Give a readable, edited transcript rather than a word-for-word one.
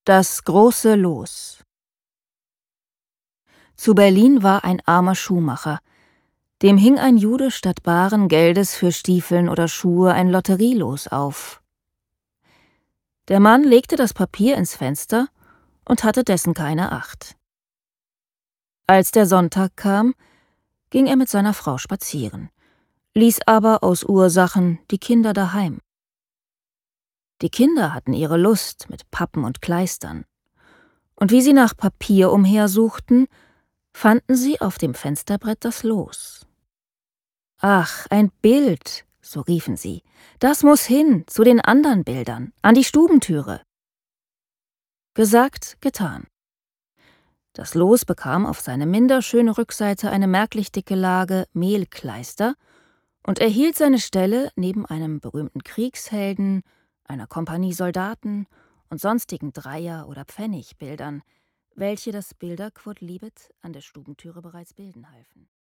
Das große Los. Zu Berlin war ein armer Schuhmacher. Dem hing ein Jude statt baren Geldes für Stiefeln oder Schuhe ein Lotterielos auf. Der Mann legte das Papier ins Fenster und hatte dessen keine Acht. Als der Sonntag kam, ging er mit seiner Frau spazieren, ließ aber aus Ursachen die Kinder daheim. Die Kinder hatten ihre Lust mit Pappen und Kleistern, und wie sie nach Papier umhersuchten, fanden sie auf dem Fensterbrett das Los. »Ach, ein Bild«, so riefen sie, »das muß hin, zu den anderen Bildern, an die Stubentüre.« Gesagt, getan. Das Los bekam auf seine minder schöne Rückseite eine merklich dicke Lage Mehlkleister und erhielt seine Stelle neben einem berühmten Kriegshelden, einer Kompanie Soldaten und sonstigen Dreier- oder Pfennigbildern, welche das Bilder quod libet an der Stubentüre bereits bilden halfen.